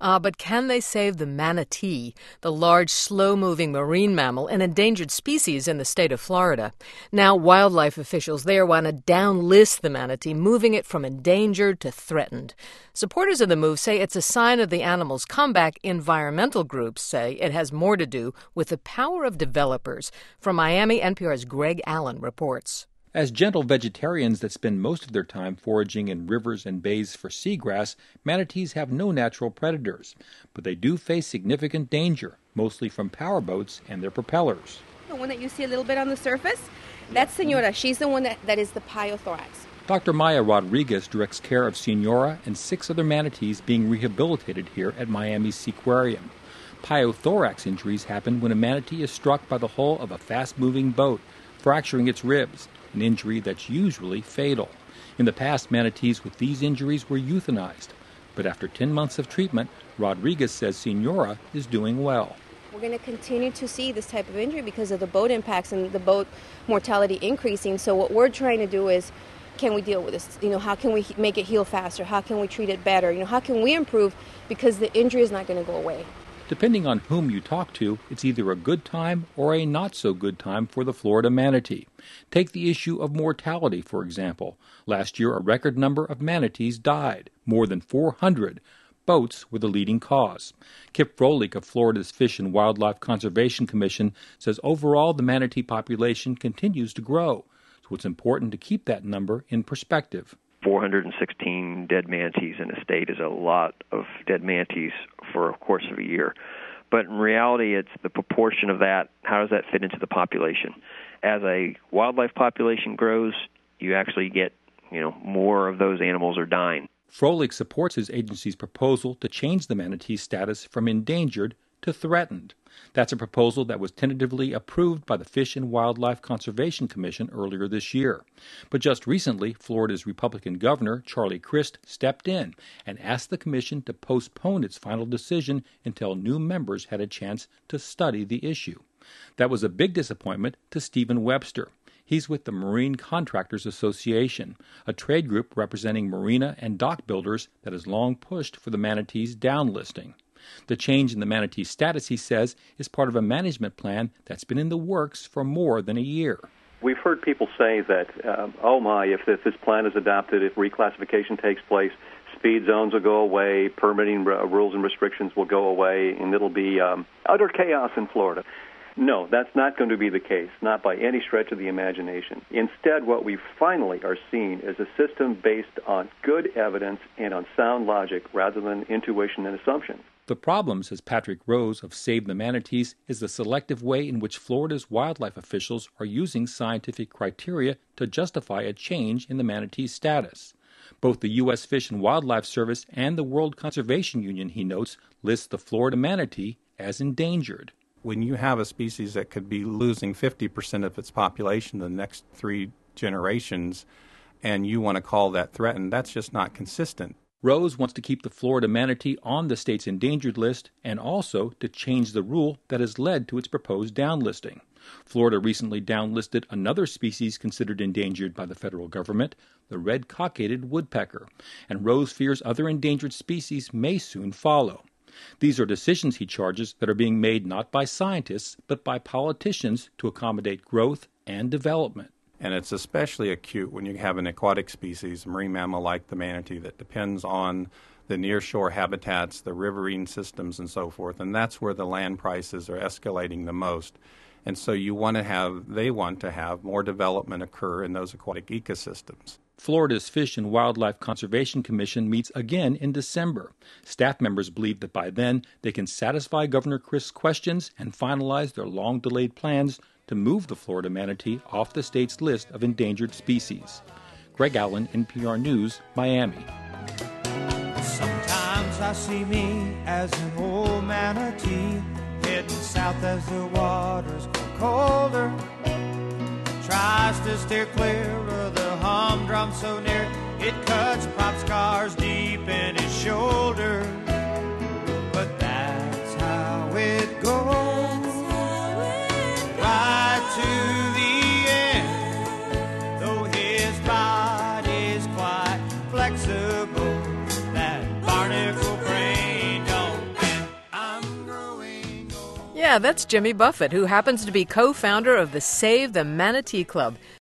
But can they save the manatee, the large, slow-moving marine mammal, an endangered species in the state of Florida? Now, wildlife officials there want to downlist the manatee, moving it from endangered to threatened. Supporters of the move say it's a sign of the animal's comeback. Environmental groups say it has more to do with the power of developers. From Miami, NPR's Greg Allen reports. As gentle vegetarians that spend most of their time foraging in rivers and bays for seagrass, manatees have no natural predators. But they do face significant danger, mostly from powerboats and their propellers. The one that you see a little bit on the surface, that's Senora. She's the one that is the Paiothorax. Dr. Maya Rodriguez directs care of Senora and 6 other manatees being rehabilitated here at Miami's Seaquarium. Paiothorax injuries happen when a manatee is struck by the hull of a fast-moving boat, fracturing its ribs, an injury that's usually fatal. In the past, manatees with these injuries were euthanized. But after 10 months of treatment, Rodriguez says Senora is doing well. We're going to continue to see this type of injury because of the boat impacts and the boat mortality increasing. So what we're trying to do is, can we deal with this? How can we make it heal faster? How can we treat it better? How can we improve? Because the injury is not going to go away. Depending on whom you talk to, it's either a good time or a not-so-good time for the Florida manatee. Take the issue of mortality, for example. Last year, a record number of manatees died, more than 400. Boats were the leading cause. Kip Froelich of Florida's Fish and Wildlife Conservation Commission says overall the manatee population continues to grow, so it's important to keep that number in perspective. 416 dead manatees in a state is a lot of dead manatees for a course of a year. But in reality, it's the proportion of that, how does that fit into the population? As a wildlife population grows, you actually get, more of those animals are dying. Froelich supports his agency's proposal to change the manatee's status from endangered to threatened. That's a proposal that was tentatively approved by the Fish and Wildlife Conservation Commission earlier this year. But just recently, Florida's Republican governor, Charlie Crist, stepped in and asked the commission to postpone its final decision until new members had a chance to study the issue. That was a big disappointment to Stephen Webster. He's with the Marine Contractors Association, a trade group representing marina and dock builders that has long pushed for the manatee's downlisting. The change in the manatee status, he says, is part of a management plan that's been in the works for more than a year. We've heard people say that, if this plan is adopted, if reclassification takes place, speed zones will go away, permitting rules and restrictions will go away, and it'll be utter chaos in Florida. No, that's not going to be the case, not by any stretch of the imagination. Instead, what we finally are seeing is a system based on good evidence and on sound logic rather than intuition and assumption. The problem, says Patrick Rose of Save the Manatees, is the selective way in which Florida's wildlife officials are using scientific criteria to justify a change in the manatee's status. Both the U.S. Fish and Wildlife Service and the World Conservation Union, he notes, list the Florida manatee as endangered. When you have a species that could be losing 50% of its population in the next 3 generations, and you want to call that threatened, that's just not consistent. Rose wants to keep the Florida manatee on the state's endangered list and also to change the rule that has led to its proposed downlisting. Florida recently downlisted another species considered endangered by the federal government, the red-cockaded woodpecker, and Rose fears other endangered species may soon follow. These are decisions, he charges, that are being made not by scientists, but by politicians to accommodate growth and development. And it's especially acute when you have an aquatic species, a marine mammal like the manatee, that depends on the nearshore habitats, the riverine systems, and so forth. And that's where the land prices are escalating the most. And so they want to have more development occur in those aquatic ecosystems. Florida's Fish and Wildlife Conservation Commission meets again in December. Staff members believe that by then they can satisfy Governor Crist's questions and finalize their long-delayed plans to move the Florida manatee off the state's list of endangered species. Greg Allen, NPR News, Miami. Sometimes I see me as an old manatee heading south as the waters grow colder. Tries to steer clear of the humdrum so near it cuts prop scars deep in his shoulder. But that's how it goes, right to the end. Though his body's quite flexible, that barnacle brain don't Yeah, that's Jimmy Buffett, who happens to be co-founder of the Save the Manatee Club.